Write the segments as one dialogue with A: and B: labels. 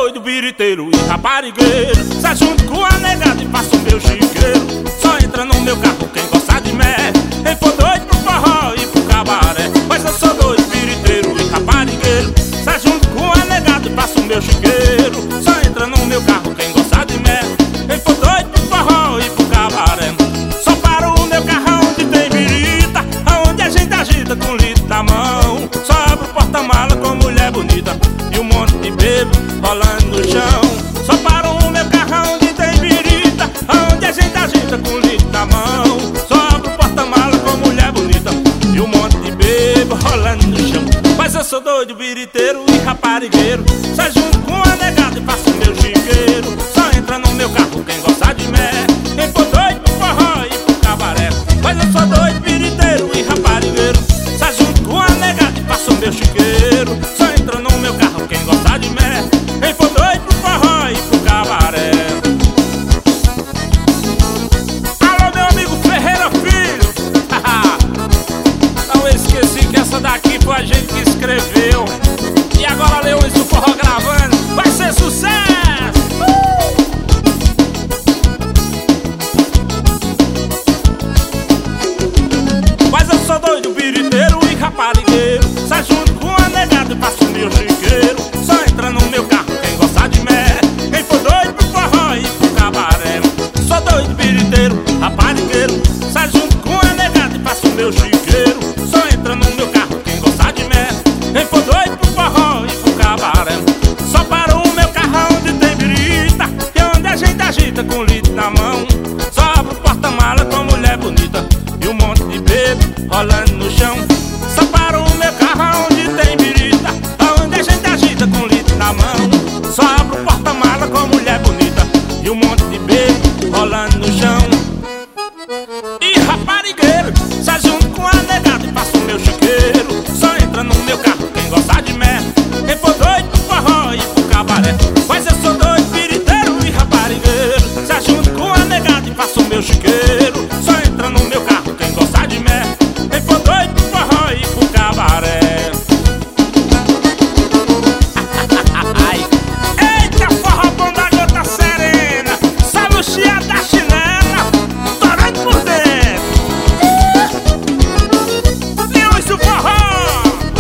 A: doido, biriteiro e raparigueiro. Sai junto com a negada e faço o meu chiqueiro. Só entra no meu carro quem gosta de mé. Quem for doido pro forró e pro cabaré. Mas eu sou doido, biriteiro e raparigueiro. Sai junto com a negada e faço o meu chiqueiro. Só entra no meu carro quem gosta de mé. Quem for doido pro forró e pro cabaré. Só paro o meu carro onde tem birita, aonde a gente agita com litro na mão. Só abro o porta-mala com mulher bonita e um monte de bebo rolando no chão. Só paro o meu carro onde tem birita, aonde a gente agita com litro na mão. Só abro o porta-mala com mulher bonita e um monte de bebo rolando no chão. Mas eu sou doido, biriteiro e raparigueiro. Sai junto com a negada e faço o meu chiqueiro. Só entra no meu carro quem gosta de mé. Quem for doido pro forró e pro cabaré. Mas eu sou doido, biriteiro e raparigueiro. Sai junto com a negada e faço o meu chiqueiro. Só entra no meu carro quem gosta de mé. Quem for doido pro forró e pro cabaré. Alô, meu amigo Ferreira Filho. Não esqueci que essa daqui foi a gente que escreveu. E agora Leões do Forró gravando. Vai ser sucesso! Mas eu sou doido, biriteiro e raparigueiro. Sai junto com a negada e faço o meu chiqueiro. Só entra no meu carro quem gosta de mé. Quem for doido pro forró e pro cabaré. Sou doido, biriteiro, raparigueiro. Sai junto com a negada e faço o meu chiqueiro. Só entra no meu carro quem gosta de mé. Quem for doido pro forró e pro cabaré. Só paro o meu carro onde tem birita e onde a gente agita com litro na mão. Só abro o porta-mala com mulher bonita e um monte de bebo rolando no chão. Só paro o meu carro onde tem birita, aonde a gente agita com litro na mão. Só abro o porta-mala com mulher bonita e um monte de bebo rolando no chão. E raparigueiro, sai junto com a negada e faço o meu chiqueiro. Só entra no meu carro quem gosta de mé. Quem for doido pro forró e pro cabaré. Mas eu sou doido, biriteiro e raparigueiro. Sai junto com a negada e faço o meu chiqueiro. Só entra no meu carro quem gosta de mé. Quem for doido pro forró e pro cabaré. Eita, forró bom da gota serena. Sabe o chia da chinela, torando por dentro. Leões do Forró,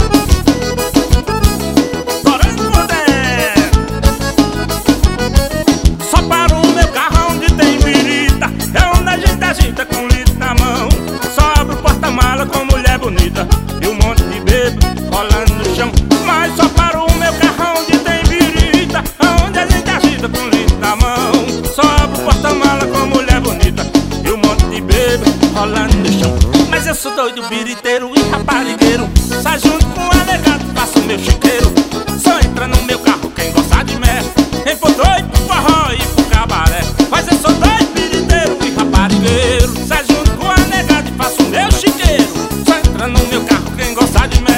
A: torando por dentro. Só paro o meu carro onde tem birita, é onde a gente agita com litro na mão. Só abro o porta-mala com mulher bonita e um monte de bebo rolando no chão. Mas só paro o meu carro onde tem birita, aonde a gente agita com litro na mão. Só abro o porta-mala com mulher bonita e um monte de bebo rolando no chão. Mas eu sou doido, biriteiro e raparigueiro. Sai junto com a negada, faço o meu chiqueiro. Só entra no meu carro quem gosta de mé. Quem for doido pro forró e pro cabaré. Mas eu sou doido, biriteiro e raparigueiro. Sai junto com a negada e faço o meu chiqueiro. Só entra no meu carro quem gosta de mé.